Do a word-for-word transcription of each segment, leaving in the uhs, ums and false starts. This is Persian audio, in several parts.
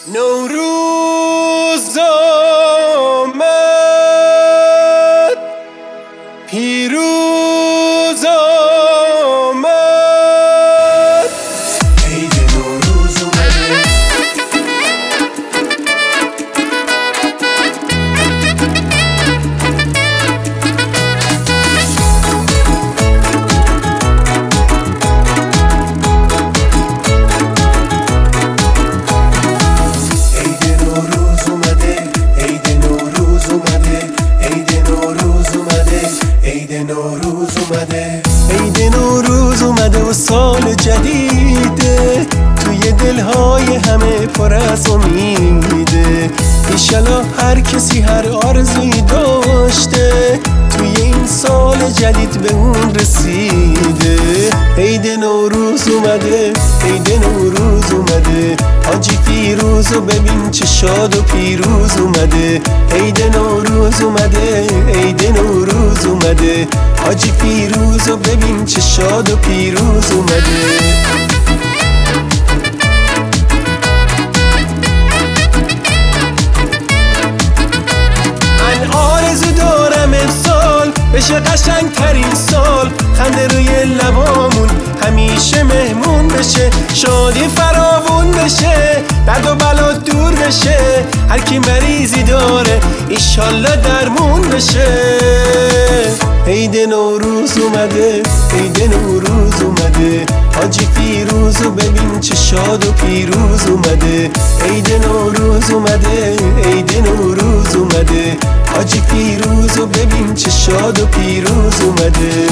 نوروز آمد، پیروز آمد، عید نوروز اومده. عید نوروز اومده و سال جدیده، توی دلهای همه پر از امیده. ایشالا هر کسی هر آرزویی داشته، توی این سال جدید به اون رسیده. عید نوروز اومده، عید نوروز اومده، حاجی فیروزو ببین چه شاد و پیروز اومده. عید نوروز اومده، عید نوروز اومده، حاجی فیروزو ببین چه شاد و پیروز اومده. من آرزو دارم امسال بشه قشنگ ترین سال، خنده روی لبامون همیشه مهمون بشه، شادی فراوون بشه، درد و بلا دور بشه، هر کی مریضی داره ایشالله درمون بشه. عید نوروز اومده، عید نوروز اومده، حاجی فیروزو ببین چه شاد و پیروز اومده. عید نوروز اومده، عید نوروز اومده، حاجی فیروزو ببین چه شاد و پیروز اومده.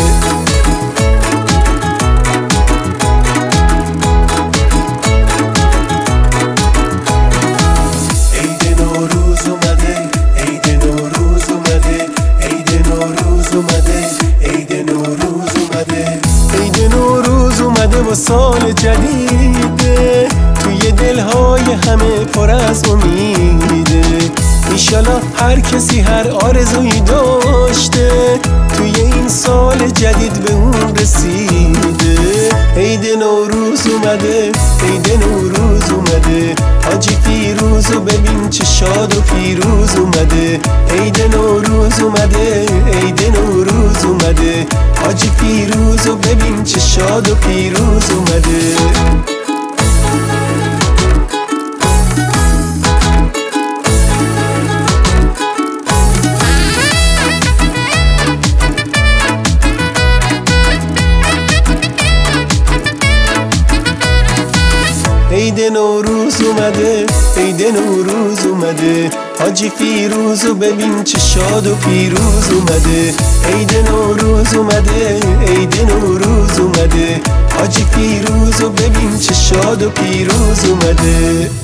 عید نوروز اومده، عید نوروز اومده، عید نوروز اومده، عید نوروز اومده، عید نوروز اومده و سال جدیده، توی دلهای همه پر از امیده. ایشالا هر کسی هر آرزویی داشته، توی این سال جدید به اون رسیده. عید نوروز اومده، عید نوروز اومده، حاجی فیروزو ببین چه شاد و پیروز اومده. عید نوروز اومده، عید نوروز اومده، حاجی فیروزو ببین چه شاد و پیروز اومده. عید نوروز اومده، عید نوروز اومده، حاجی فیروزو ببین چه شاد و پیروز اومده. عید نوروز اومده، عید نوروز اومده، حاجی فیروزو ببین چه شاد و پیروز اومده.